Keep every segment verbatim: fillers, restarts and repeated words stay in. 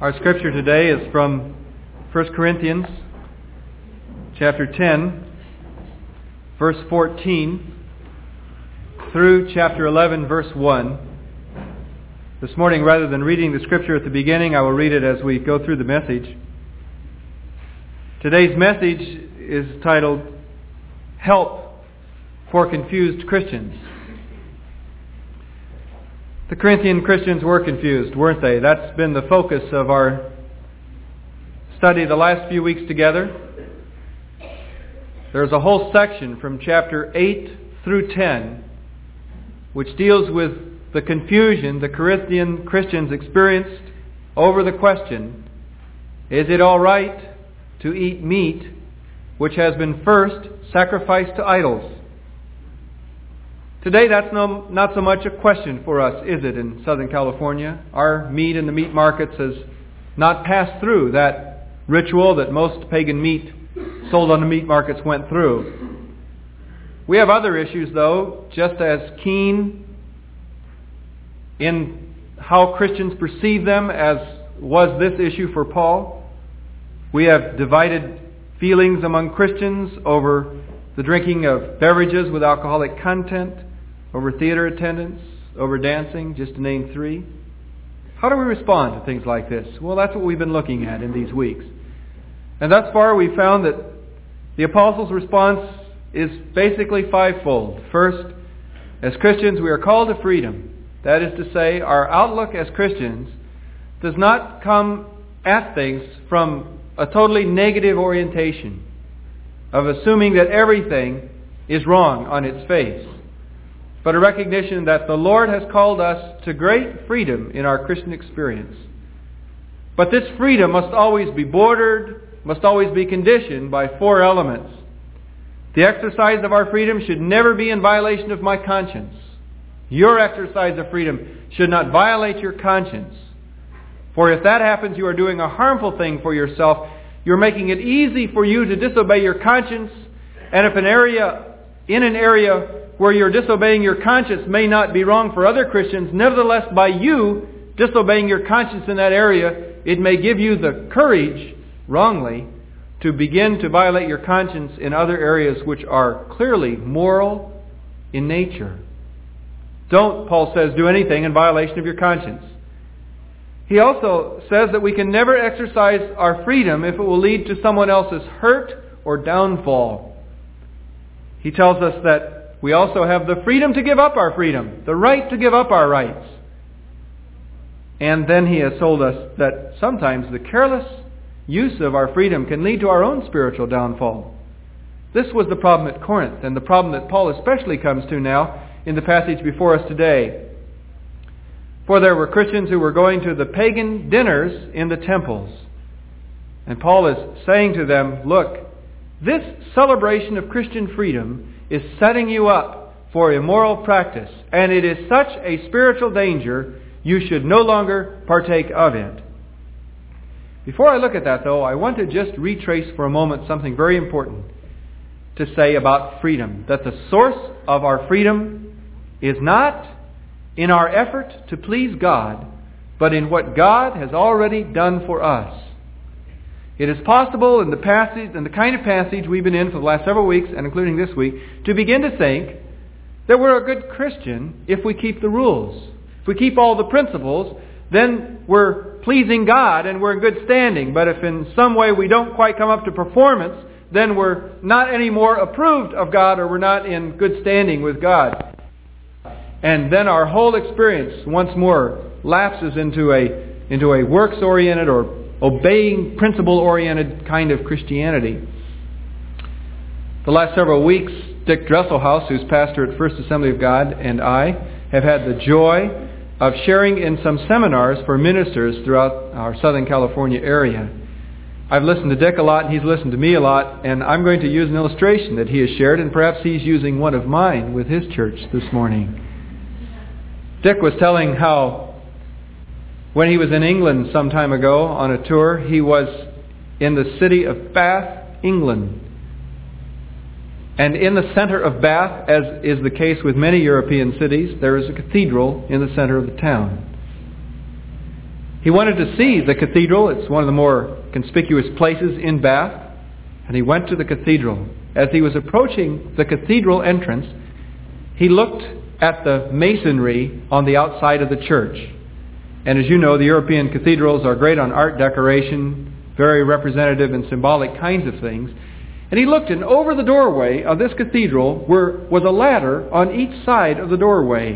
Our scripture today is from First Corinthians chapter ten, verse fourteen, through chapter eleven, verse one. This morning, rather than reading the scripture at the beginning, I will read it as we go through the message. Today's message is titled, Help for Confused Christians. The Corinthian Christians were confused, weren't they? That's been the focus of our study the last few weeks together. There's a whole section from chapter eight through ten which deals with the confusion the Corinthian Christians experienced over the question, is it all right to eat meat which has been first sacrificed to idols? Today, that's no, not so much a question for us, is it, in Southern California? Our meat in the meat markets has not passed through that ritual that most pagan meat sold on the meat markets went through. We have other issues, though, just as keen in how Christians perceive them as was this issue for Paul. We have divided feelings among Christians over the drinking of beverages with alcoholic content, over theater attendance, over dancing, just to name three. How do we respond to things like this? Well, that's what we've been looking at in these weeks. And thus far we've found that the Apostles' response is basically fivefold. First, as Christians we are called to freedom. That is to say, our outlook as Christians does not come at things from a totally negative orientation of assuming that everything is wrong on its face, but a recognition that the Lord has called us to great freedom in our Christian experience. But this freedom must always be bordered, must always be conditioned by four elements. The exercise of our freedom should never be in violation of my conscience. Your exercise of freedom should not violate your conscience. For if that happens, you are doing a harmful thing for yourself. You're making it easy for you to disobey your conscience. And if an area, in an area where you're disobeying your conscience may not be wrong for other Christians, nevertheless, by you disobeying your conscience in that area, it may give you the courage, wrongly, to begin to violate your conscience in other areas which are clearly moral in nature. Don't, Paul says, do anything in violation of your conscience. He also says that we can never exercise our freedom if it will lead to someone else's hurt or downfall. He tells us that we also have the freedom to give up our freedom, the right to give up our rights. And then he has told us that sometimes the careless use of our freedom can lead to our own spiritual downfall. This was the problem at Corinth, and the problem that Paul especially comes to now in the passage before us today. For there were Christians who were going to the pagan dinners in the temples. And Paul is saying to them, look, this celebration of Christian freedom is setting you up for immoral practice, and it is such a spiritual danger, you should no longer partake of it. Before I look at that, though, I want to just retrace for a moment something very important to say about freedom. That the source of our freedom is not in our effort to please God, but in what God has already done for us. It is possible in the passage, in the kind of passage we've been in for the last several weeks, and including this week, to begin to think that we're a good Christian if we keep the rules. If we keep all the principles, then we're pleasing God and we're in good standing. But if in some way we don't quite come up to performance, then we're not any more approved of God, or we're not in good standing with God. And then our whole experience once more lapses into a into a works-oriented or obeying, principle-oriented kind of Christianity. The last several weeks, Dick Dresselhaus, who's pastor at First Assembly of God, and I have had the joy of sharing in some seminars for ministers throughout our Southern California area. I've listened to Dick a lot, and he's listened to me a lot, and I'm going to use an illustration that he has shared, and perhaps he's using one of mine with his church this morning. Dick was telling how when he was in England some time ago on a tour, he was in the city of Bath, England. And in the center of Bath, as is the case with many European cities, there is a cathedral in the center of the town. He wanted to see the cathedral. It's one of the more conspicuous places in Bath. And he went to the cathedral. As he was approaching the cathedral entrance, he looked at the masonry on the outside of the church. And as you know, the European cathedrals are great on art decoration, very representative and symbolic kinds of things. And he looked, and over the doorway of this cathedral were, was a ladder on each side of the doorway.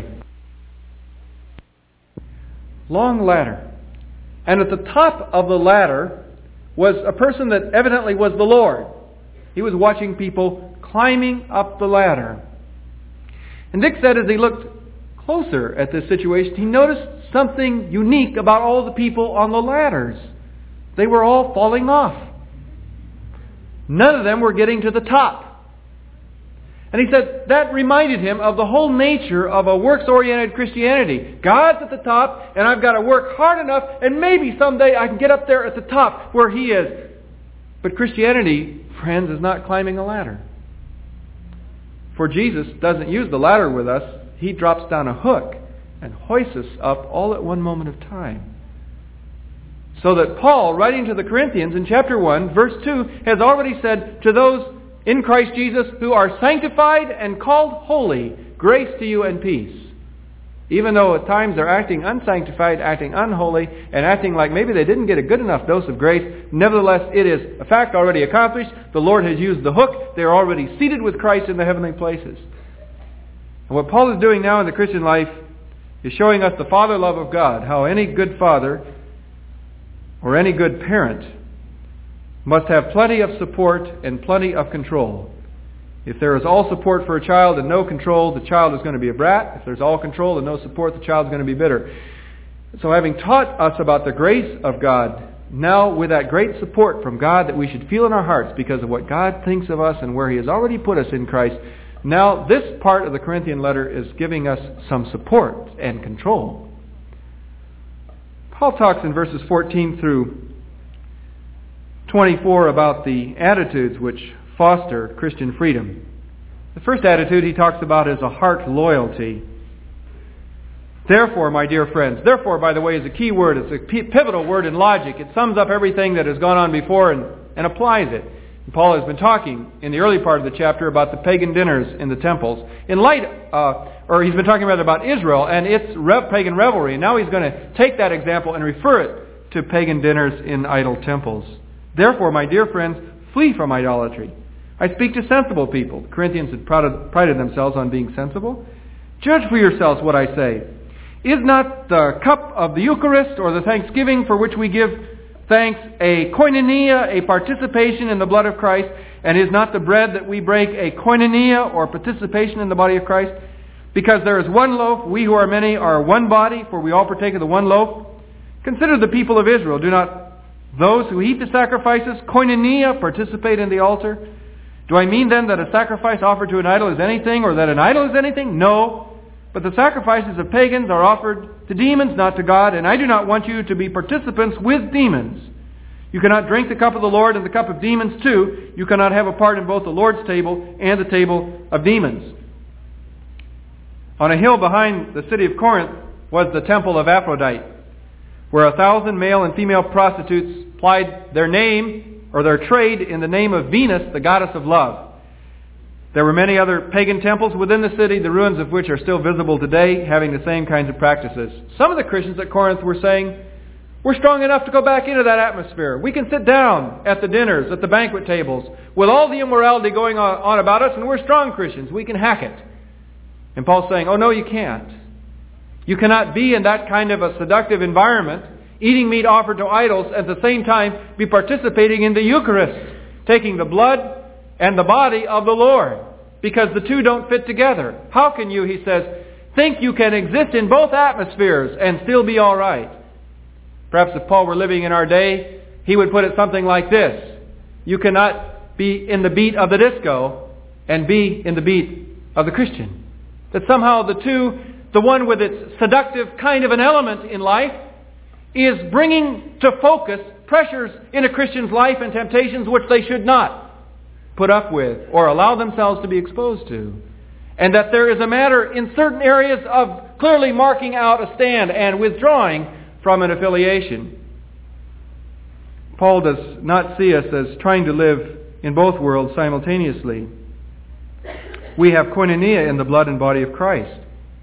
Long ladder. And at the top of the ladder was a person that evidently was the Lord. He was watching people climbing up the ladder. And Dick said as he looked closer at this situation, he noticed something unique about all the people on the ladders. They were all falling off. None of them were getting to the top. And he said that reminded him of the whole nature of a works-oriented Christianity. God's at the top, and I've got to work hard enough, and maybe someday I can get up there at the top where He is. But Christianity, friends, is not climbing a ladder. For Jesus doesn't use the ladder with us. He drops down a hook and hoists us up all at one moment of time. So that Paul, writing to the Corinthians in chapter one, verse two, has already said, to those in Christ Jesus who are sanctified and called holy, grace to you and peace. Even though at times they're acting unsanctified, acting unholy, and acting like maybe they didn't get a good enough dose of grace, nevertheless it is a fact already accomplished. The Lord has used the hook. They're already seated with Christ in the heavenly places. And what Paul is doing now in the Christian life is showing us the father love of God, how any good father or any good parent must have plenty of support and plenty of control. If there is all support for a child and no control, the child is going to be a brat. If there's all control and no support, the child is going to be bitter. So having taught us about the grace of God, now with that great support from God that we should feel in our hearts because of what God thinks of us and where He has already put us in Christ, now this part of the Corinthian letter is giving us some support and control. Paul talks in verses fourteen through twenty-four about the attitudes which foster Christian freedom. The first attitude he talks about is a heart loyalty. Therefore, my dear friends, therefore, by the way, is a key word. It's a pivotal word in logic. It sums up everything that has gone on before and, and applies it. And Paul has been talking in the early part of the chapter about the pagan dinners in the temples. In light, uh, or he's been talking rather about Israel and its rev- pagan revelry. And now he's going to take that example and refer it to pagan dinners in idol temples. Therefore, my dear friends, flee from idolatry. I speak to sensible people. The Corinthians had prided, prided themselves on being sensible. Judge for yourselves what I say. Is not the cup of the Eucharist or the thanksgiving for which we give thanks a koinonia, a participation in the blood of Christ? And is not the bread that we break a koinonia or participation in the body of Christ? Because there is one loaf, we who are many are one body, for we all partake of the one loaf. Consider the people of Israel. Do not those who eat the sacrifices, koinonia, participate in the altar? Do I mean then that a sacrifice offered to an idol is anything, or that an idol is anything? No. But the sacrifices of pagans are offered to demons, not to God, and I do not want you to be participants with demons. You cannot drink the cup of the Lord and the cup of demons too. You cannot have a part in both the Lord's table and the table of demons. On a hill behind the city of Corinth was the temple of Aphrodite, where a thousand male and female prostitutes plied their name or their trade in the name of Venus, the goddess of love. There were many other pagan temples within the city, the ruins of which are still visible today, having the same kinds of practices. Some of the Christians at Corinth were saying, we're strong enough to go back into that atmosphere. We can sit down at the dinners, at the banquet tables, with all the immorality going on, on about us, and we're strong Christians. We can hack it. And Paul's saying, oh no, you can't. You cannot be in that kind of a seductive environment, eating meat offered to idols, at the same time be participating in the Eucharist, taking the blood and the body of the Lord, because the two don't fit together. How can you, he says, think you can exist in both atmospheres and still be all right? Perhaps if Paul were living in our day, he would put it something like this. You cannot be in the beat of the disco and be in the beat of the Christian. That somehow the two, the one with its seductive kind of an element in life, is bringing to focus pressures in a Christian's life and temptations which they should not put up with or allow themselves to be exposed to. And that there is a matter in certain areas of clearly marking out a stand and withdrawing from an affiliation. Paul does not see us as trying to live in both worlds simultaneously. We have koinonia in the blood and body of Christ.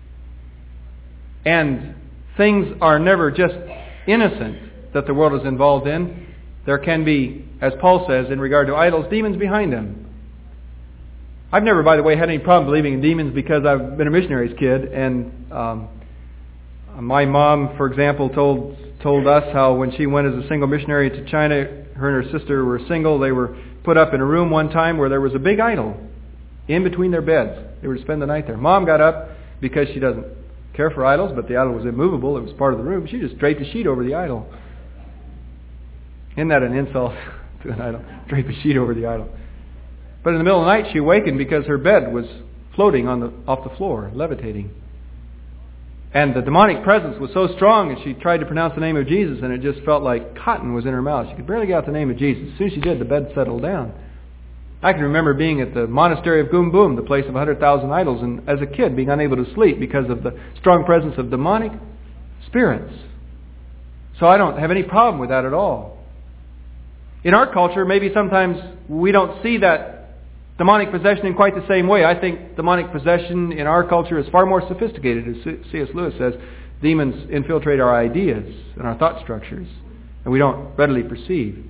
And things are never just innocent that the world is involved in. There can be, as Paul says, in regard to idols, demons behind them. I've never, by the way, had any problem believing in demons because I've been a missionary's kid. And um, my mom, for example, told told us how when she went as a single missionary to China, her and her sister were single. They were put up in a room one time where there was a big idol in between their beds. They were to spend the night there. Mom got up because she doesn't care for idols, but the idol was immovable. It was part of the room. She just draped a sheet over the idol. Isn't that an insult to an idol? Drape a sheet over the idol. But in the middle of the night, she awakened because her bed was floating on the off the floor, levitating. And the demonic presence was so strong that she tried to pronounce the name of Jesus, and it just felt like cotton was in her mouth. She could barely get out the name of Jesus. As soon as she did, the bed settled down. I can remember being at the monastery of Goom Boom, the place of one hundred thousand idols, and as a kid being unable to sleep because of the strong presence of demonic spirits. So I don't have any problem with that at all. In our culture, maybe sometimes we don't see that demonic possession in quite the same way. I think demonic possession in our culture is far more sophisticated. As C S Lewis says, demons infiltrate our ideas and our thought structures, and we don't readily perceive.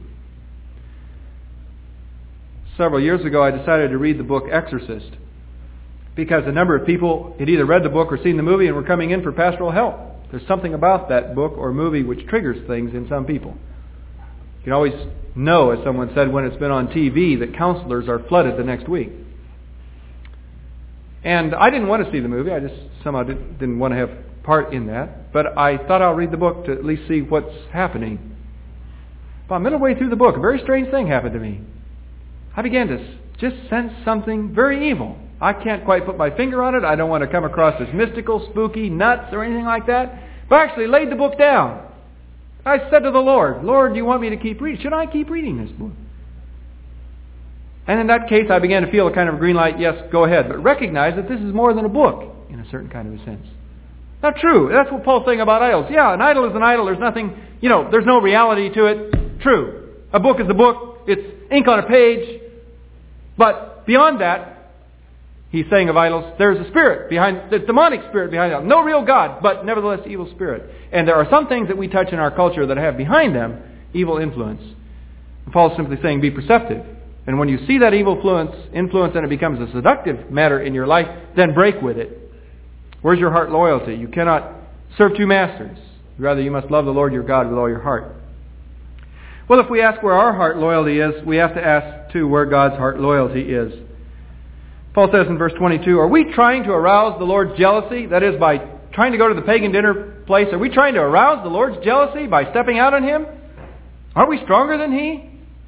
Several years ago, I decided to read the book Exorcist because a number of people had either read the book or seen the movie and were coming in for pastoral help. There's something about that book or movie which triggers things in some people. You can always know, as someone said, when it's been on T V, that counselors are flooded the next week. And I didn't want to see the movie. I just somehow didn't want to have part in that. But I thought I'll read the book to at least see what's happening. About middle way through the book, a very strange thing happened to me. I began to just sense something very evil. I can't quite put my finger on it. I don't want to come across as mystical, spooky, nuts, or anything like that. But I actually laid the book down. I said to the Lord, Lord, do you want me to keep reading? Should I keep reading this book? And in that case, I began to feel a kind of green light, yes, go ahead. But recognize that this is more than a book, in a certain kind of a sense. Not true. That's what Paul's saying about idols. Yeah, an idol is an idol. There's nothing, you know, there's no reality to it. True. A book is a book. It's ink on a page. But beyond that, he's saying of idols, there's a spirit behind, the demonic spirit behind it. No real God, but nevertheless evil spirit. And there are some things that we touch in our culture that have behind them evil influence. And Paul's simply saying, be perceptive. And when you see that evil influence, influence and it becomes a seductive matter in your life, then break with it. Where's your heart loyalty? You cannot serve two masters. Rather, you must love the Lord your God with all your heart. Well, if we ask where our heart loyalty is, we have to ask, too, where God's heart loyalty is. Paul says in verse twenty-two, are we trying to arouse the Lord's jealousy? That is, by trying to go to the pagan dinner place, are we trying to arouse the Lord's jealousy by stepping out on Him? Aren't we stronger than He?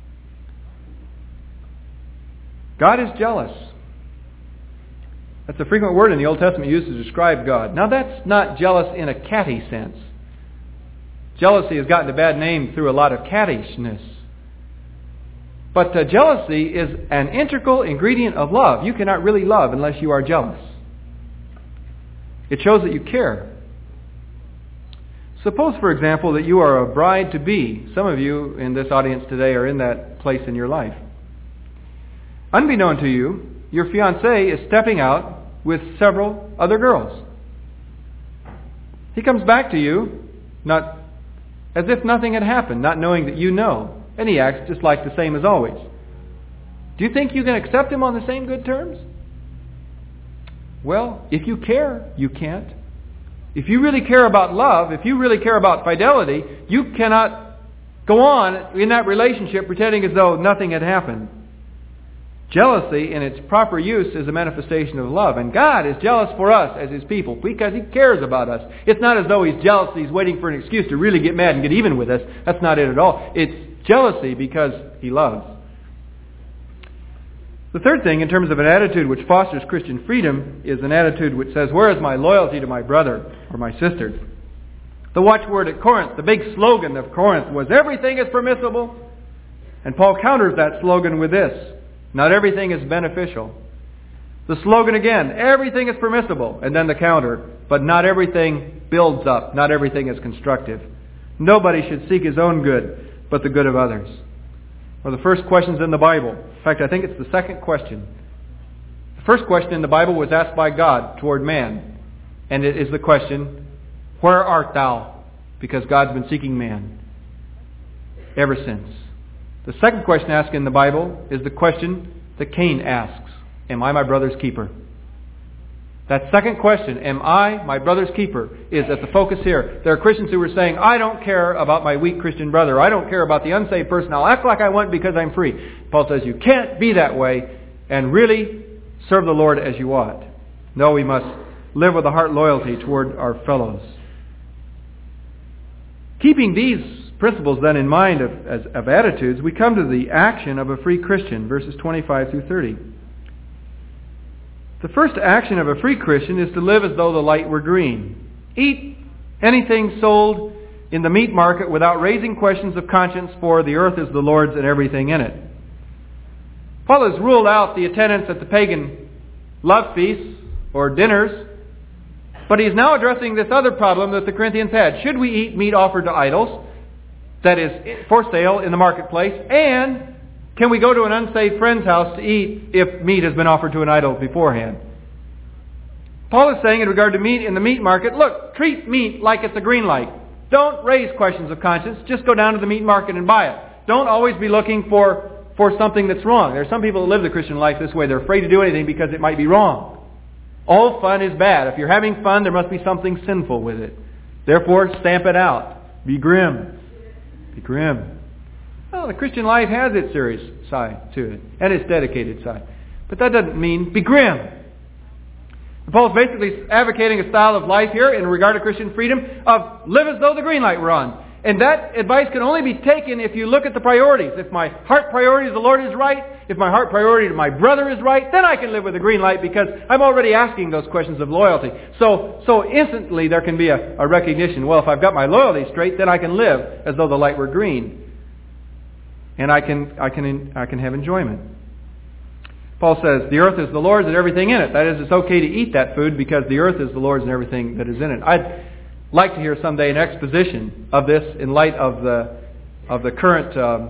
God is jealous. That's a frequent word in the Old Testament used to describe God. Now that's not jealous in a catty sense. Jealousy has gotten a bad name through a lot of cattishness. But uh, jealousy is an integral ingredient of love. You cannot really love unless you are jealous. It shows that you care. Suppose, for example, that you are a bride-to-be. Some of you in this audience today are in that place in your life. Unbeknown to you, your fiancé is stepping out with several other girls. He comes back to you, not as if nothing had happened, not knowing that you know. And he acts just like the same as always. Do you think you can accept him on the same good terms? Well, if you care, you can't. If you really care about love, if you really care about fidelity, you cannot go on in that relationship pretending as though nothing had happened. Jealousy, in its proper use, is a manifestation of love. And God is jealous for us as His people because He cares about us. It's not as though He's jealous and He's waiting for an excuse to really get mad and get even with us. That's not it at all. It's jealousy because He loves. The third thing, in terms of an attitude which fosters Christian freedom, is an attitude which says, where is my loyalty to my brother or my sister? The watchword at Corinth, the big slogan of Corinth was, everything is permissible. And Paul counters that slogan with this, not everything is beneficial. The slogan again, everything is permissible. And then the counter, but not everything builds up. Not everything is constructive. Nobody should seek his own good, but the good of others. One of the first questions in the Bible. In fact, I think it's the second question. The first question in the Bible was asked by God toward man. And it is the question, where art thou? Because God's been seeking man ever since. The second question asked in the Bible is the question that Cain asks. Am I my brother's keeper? That second question, am I my brother's keeper, is at the focus here. There are Christians who are saying, I don't care about my weak Christian brother. I don't care about the unsaved person. I'll act like I want because I'm free. Paul says you can't be that way and really serve the Lord as you ought. No, we must live with a heart loyalty toward our fellows. Keeping these principles then in mind of, as, of attitudes, we come to the action of a free Christian, verses twenty-five through thirty. The first action of a free Christian is to live as though the light were green. Eat anything sold in the meat market without raising questions of conscience, for the earth is the Lord's and everything in it. Paul has ruled out the attendance at the pagan love feasts or dinners, but he's now addressing this other problem that the Corinthians had. Should we eat meat offered to idols, that is for sale in the marketplace, and can we go to an unsaved friend's house to eat if meat has been offered to an idol beforehand? Paul is saying in regard to meat in the meat market, look, treat meat like it's a green light. Don't raise questions of conscience. Just go down to the meat market and buy it. Don't always be looking for, for something that's wrong. There are some people that live the Christian life this way. They're afraid to do anything because it might be wrong. All fun is bad. If you're having fun, there must be something sinful with it. Therefore, stamp it out. Be grim. Be grim. Well, the Christian life has its serious side to it, and its dedicated side. But that doesn't mean be grim. Paul's basically advocating a style of life here in regard to Christian freedom of live as though the green light were on. And that advice can only be taken if you look at the priorities. If my heart priority to the Lord is right, if my heart priority to my brother is right, then I can live with the green light because I'm already asking those questions of loyalty. So so instantly there can be a, a recognition, well, if I've got my loyalty straight, then I can live as though the light were green. And I can I can I can have enjoyment. Paul says, the earth is the Lord's and everything in it. That is, it's okay to eat that food because the earth is the Lord's and everything that is in it. I'd like to hear someday an exposition of this in light of the of the current um,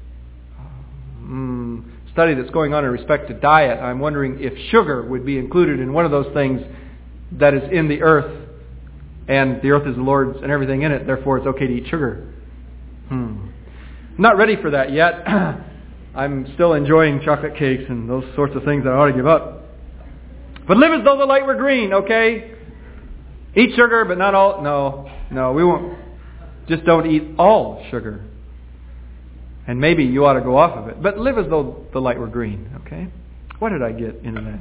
um, study that's going on in respect to diet. I'm wondering if sugar would be included in one of those things that is in the earth, and the earth is the Lord's and everything in it. Therefore, it's okay to eat sugar. Hmm. I'm not ready for that yet. I'm still enjoying chocolate cakes and those sorts of things that I ought to give up. But live as though the light were green, okay? Eat sugar, but not all. No, no, we won't. Just don't eat all sugar. And maybe you ought to go off of it. But live as though the light were green, okay? What did I get into that?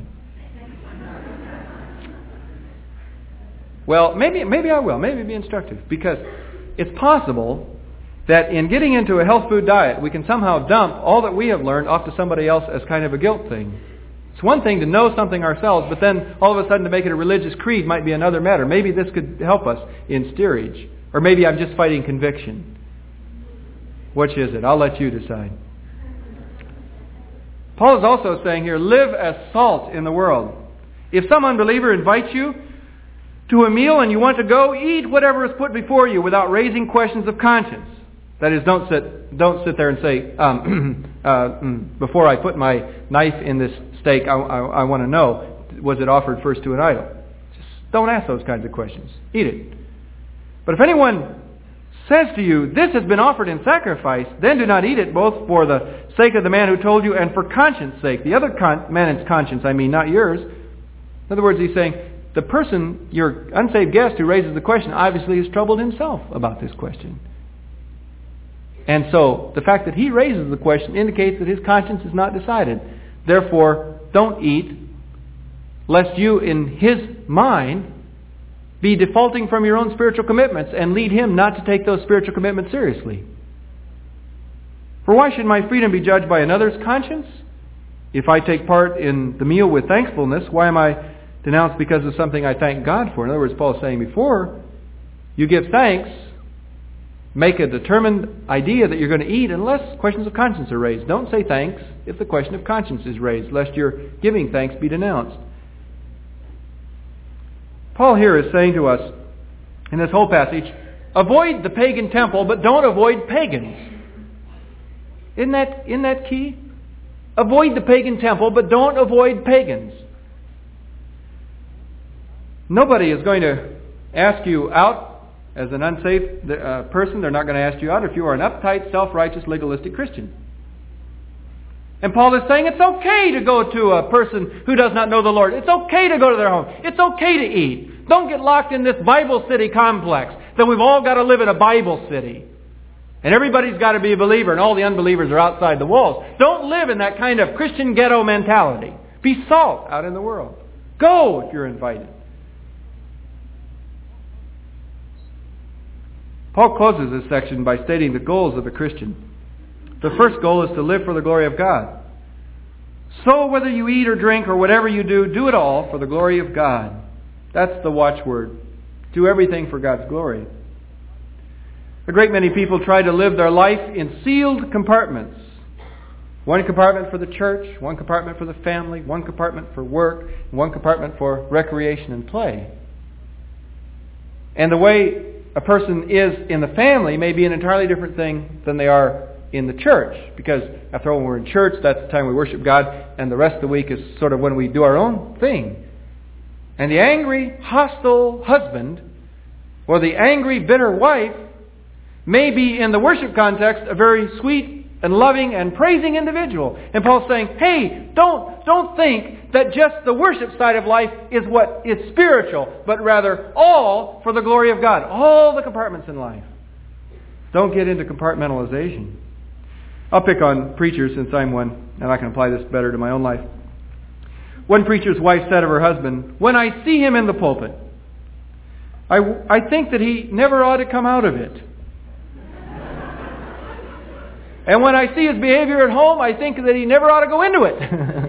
Well, maybe maybe I will. Maybe it'll be instructive. Because it's possible that in getting into a health food diet, we can somehow dump all that we have learned off to somebody else as kind of a guilt thing. It's one thing to know something ourselves, but then all of a sudden to make it a religious creed might be another matter. Maybe this could help us in steerage. Or maybe I'm just fighting conviction. Which is it? I'll let you decide. Paul is also saying here, live as salt in the world. If some unbeliever invites you to a meal and you want to go, eat whatever is put before you without raising questions of conscience. That is, don't sit, don't sit there and say, um, uh, before I put my knife in this steak, I, I, I want to know, was it offered first to an idol? Just don't ask those kinds of questions. Eat it. But if anyone says to you, this has been offered in sacrifice, then do not eat it, both for the sake of the man who told you and for conscience sake. The other con- man's conscience, I mean, not yours. In other words, he's saying, the person, your unsaved guest who raises the question, obviously has troubled himself about this question. And so, the fact that he raises the question indicates that his conscience is not decided. Therefore, don't eat, lest you, in his mind, be defaulting from your own spiritual commitments and lead him not to take those spiritual commitments seriously. For why should my freedom be judged by another's conscience? If I take part in the meal with thankfulness, why am I denounced because of something I thank God for? In other words, Paul is saying before, you give thanks, make a determined idea that you're going to eat unless questions of conscience are raised. Don't say thanks if the question of conscience is raised, lest your giving thanks be denounced. Paul here is saying to us in this whole passage, avoid the pagan temple, but don't avoid pagans. Isn't that, isn't that key? Avoid the pagan temple, but don't avoid pagans. Nobody is going to ask you out as an unsafe uh, person. They're not going to ask you out if you are an uptight, self-righteous, legalistic Christian. And Paul is saying it's okay to go to a person who does not know the Lord. It's okay to go to their home. It's okay to eat. Don't get locked in this Bible city complex that we've all got to live in a Bible city. And everybody's got to be a believer and all the unbelievers are outside the walls. Don't live in that kind of Christian ghetto mentality. Be salt out in the world. Go if you're invited. Paul closes this section by stating the goals of a Christian. The first goal is to live for the glory of God. So whether you eat or drink or whatever you do, do it all for the glory of God. That's the watchword. Do everything for God's glory. A great many people try to live their life in sealed compartments. One compartment for the church, one compartment for the family, one compartment for work, one compartment for recreation and play. And the way a person is in the family may be an entirely different thing than they are in the church. Because after all, when we're in church, that's the time we worship God, and the rest of the week is sort of when we do our own thing. And the angry, hostile husband, or the angry, bitter wife, may be in the worship context a very sweet and loving and praising individual. And Paul's saying, hey, don't, don't think that just the worship side of life is what is spiritual, but rather all for the glory of God. All the compartments in life. Don't get into compartmentalization. I'll pick on preachers since I'm one, and I can apply this better to my own life. One preacher's wife said of her husband, when I see him in the pulpit, I, I think that he never ought to come out of it. And when I see his behavior at home, I think that he never ought to go into it.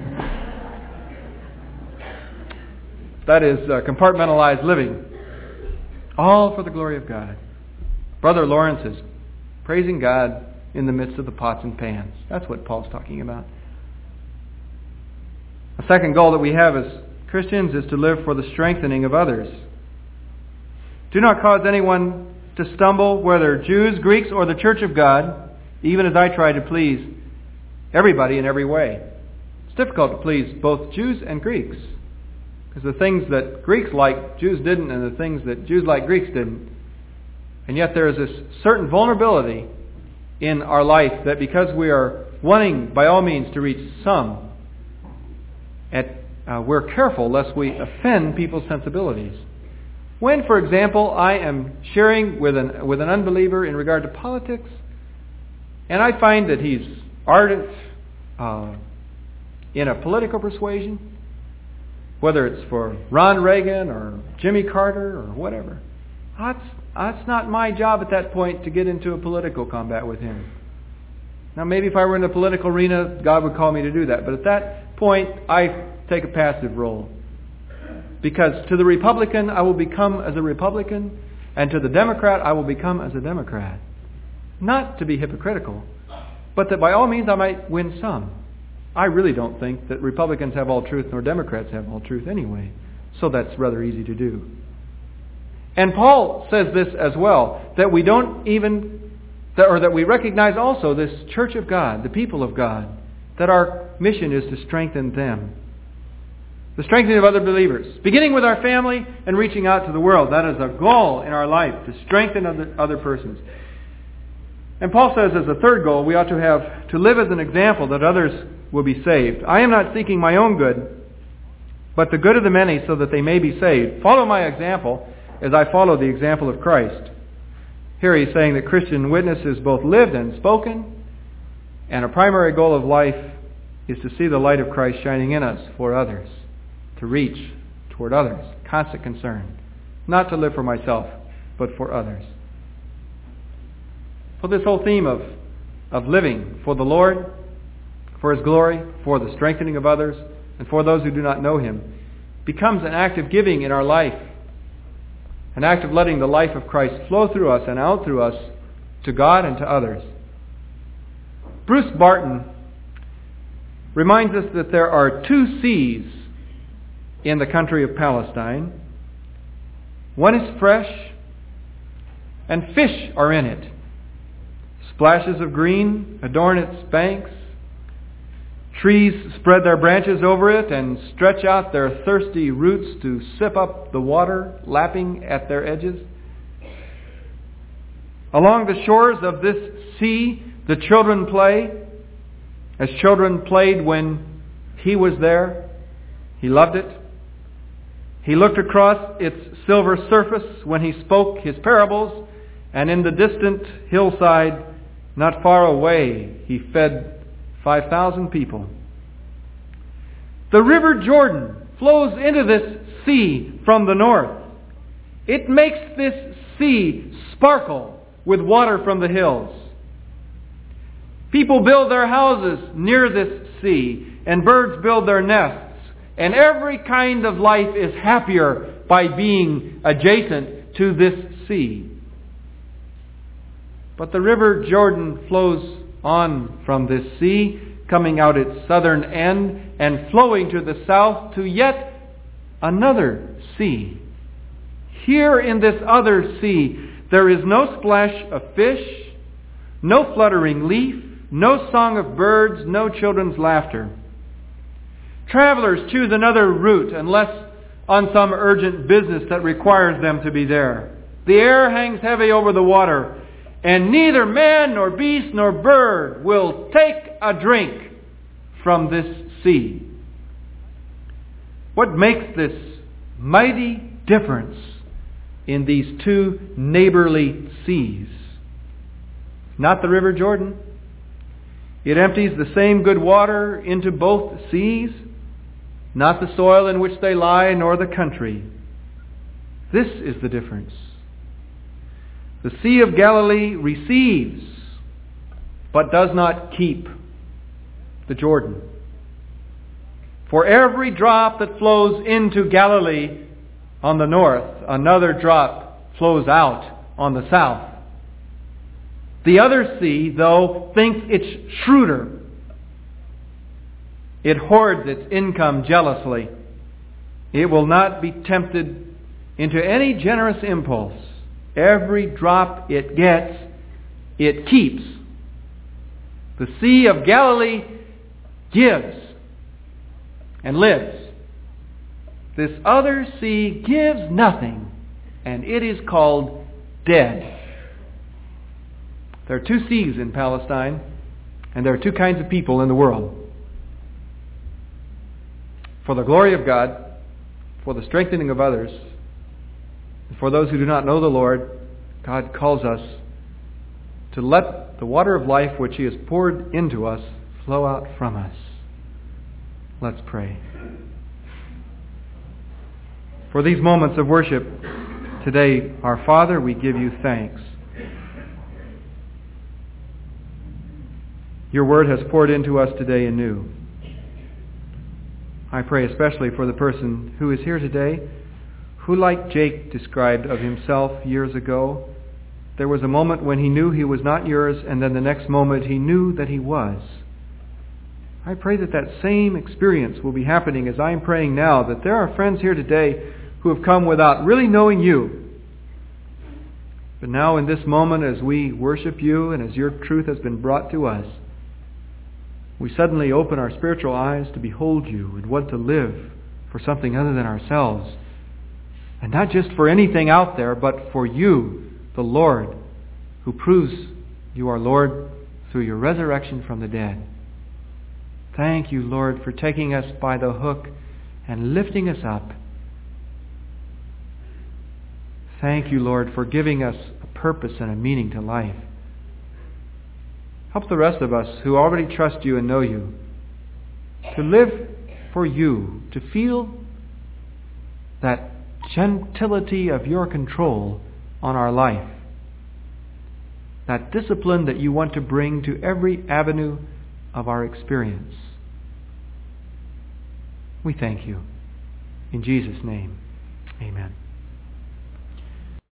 That is uh, compartmentalized living. All for the glory of God. Brother Lawrence is praising God in the midst of the pots and pans. That's what Paul's talking about. A second goal that we have as Christians is to live for the strengthening of others. Do not cause anyone to stumble, whether Jews, Greeks, or the church of God, even as I try to please everybody in every way. It's difficult to please both Jews and Greeks. Because the things that Greeks liked, Jews didn't, and the things that Jews liked, Greeks didn't. And yet there is this certain vulnerability in our life that because we are wanting, by all means, to reach some, at, uh, we're careful lest we offend people's sensibilities. When, for example, I am sharing with an, with an unbeliever in regard to politics, and I find that he's ardent uh, in a political persuasion, whether it's for Ron Reagan or Jimmy Carter or whatever, that's, that's not my job at that point to get into a political combat with him. Now maybe if I were in the political arena, God would call me to do that. But at that point, I take a passive role. Because to the Republican, I will become as a Republican, and to the Democrat, I will become as a Democrat. Not to be hypocritical, but that by all means I might win some. I really don't think that Republicans have all truth nor Democrats have all truth anyway. So that's rather easy to do. And Paul says this as well, that we don't even, that, or that we recognize also this church of God, the people of God, that our mission is to strengthen them. The strengthening of other believers, beginning with our family and reaching out to the world. That is a goal in our life, to strengthen other, other persons. And Paul says as a third goal, we ought to have to live as an example that others will be saved. I am not seeking my own good, but the good of the many so that they may be saved. Follow my example as I follow the example of Christ. Here he's saying that Christian witness is both lived and spoken, and a primary goal of life is to see the light of Christ shining in us for others, to reach toward others. Constant concern. Not to live for myself, but for others. For this whole theme of, of living for the Lord, for His glory, for the strengthening of others, and for those who do not know Him, becomes an act of giving in our life. An act of letting the life of Christ flow through us and out through us to God and to others. Bruce Barton reminds us that there are two seas in the country of Palestine. One is fresh and fish are in it. Splashes of green adorn its banks. Trees spread their branches over it and stretch out their thirsty roots to sip up the water lapping at their edges. Along the shores of this sea, the children play, as children played when he was there. He loved it. He looked across its silver surface when he spoke his parables, and in the distant hillside, not far away, he fed five thousand people. The river Jordan flows into this sea from the north. It makes this sea sparkle with water from the hills. People build their houses near this sea, and birds build their nests, and every kind of life is happier by being adjacent to this sea. But the river Jordan flows on from this sea, coming out its southern end and flowing to the south to yet another sea. Here in this other sea, there is no splash of fish, no fluttering leaf, no song of birds, no children's laughter. Travelers choose another route unless on some urgent business that requires them to be there. The air hangs heavy over the water, and neither man nor beast nor bird will take a drink from this sea. What makes this mighty difference in these two neighborly seas? Not the river Jordan. It empties the same good water into both seas, not the soil in which they lie, nor the country. This is the difference. The Sea of Galilee receives, but does not keep the Jordan. For every drop that flows into Galilee on the north, another drop flows out on the south. The other sea, though, thinks it's shrewder. It hoards its income jealously. It will not be tempted into any generous impulse. Every drop it gets, it keeps. The Sea of Galilee gives and lives. This other sea gives nothing, and it is called dead. There are two seas in Palestine, and there are two kinds of people in the world. For the glory of God, for the strengthening of others, and for those who do not know the Lord, God calls us to let the water of life which He has poured into us flow out from us. Let's pray. For these moments of worship today, our Father, we give you thanks. Your word has poured into us today anew. I pray especially for the person who is here today, who, like Jake described of himself years ago, there was a moment when he knew he was not yours, and then the next moment he knew that he was. I pray that that same experience will be happening as I'm praying now, that there are friends here today who have come without really knowing you. But now in this moment, as we worship you and as your truth has been brought to us, we suddenly open our spiritual eyes to behold you and want to live for something other than ourselves. And not just for anything out there, but for you, the Lord, who proves you are Lord through your resurrection from the dead. Thank you, Lord, for taking us by the hook and lifting us up. Thank you, Lord, for giving us a purpose and a meaning to life. Help the rest of us who already trust you and know you to live for you, to feel that gentility of your control on our life, that discipline that you want to bring to every avenue of our experience. We thank you. In Jesus' name, amen.